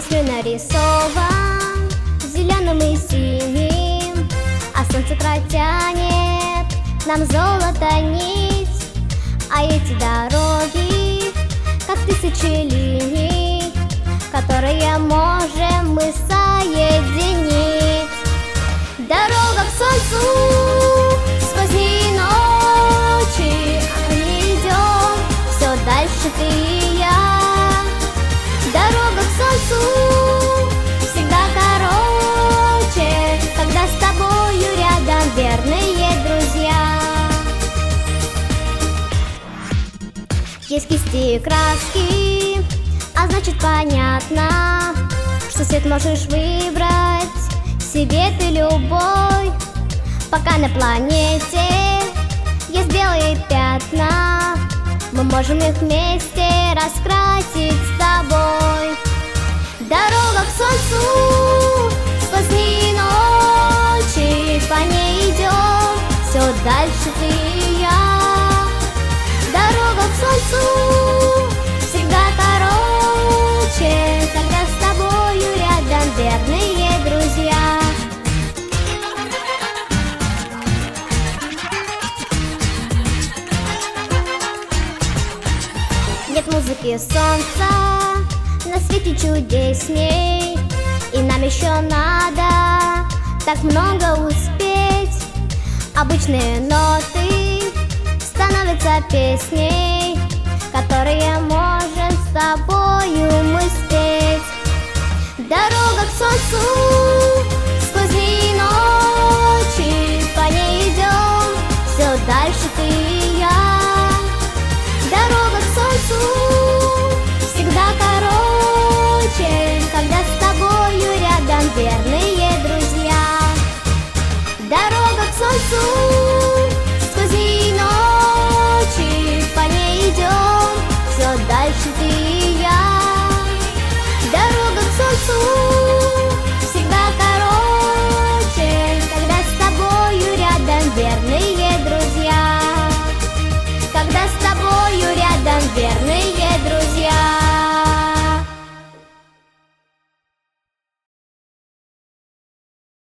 мыслью нарисован зеленым и синим, а солнце протянет нам золото нить. А эти дороги, как тысячи линий, которые можем мы соединить. Дорога к солнцу сквозь дни и ночи, а мы идем все дальше, ты и я. Дорога к солнцу всегда короче, когда с тобою рядом верные друзья. Есть кисти и краски, а значит понятно, что цвет можешь выбрать себе ты любой. Пока на планете есть белые пятна, мы можем их вместе раскрасить с тобой. Дорога к солнцу сквозь дни и ночи, по ней идем все дальше, ты и я. Дорога к солнцу всегда короче, когда с тобою рядом верные друзья. Нет музыки солнца на свете чудесней, и нам еще надо так много успеть. Обычные ноты становятся песней, которые можем с тобою мы спеть. Дорога к солнцу сквозь дни и ночи, по ней идем все дальше, ты и я. Дорога к солнцу всегда короче, когда с тобою рядом верные друзья. Дорога к солнцу сквозь дни и ночи, по ней идем все дальше, ты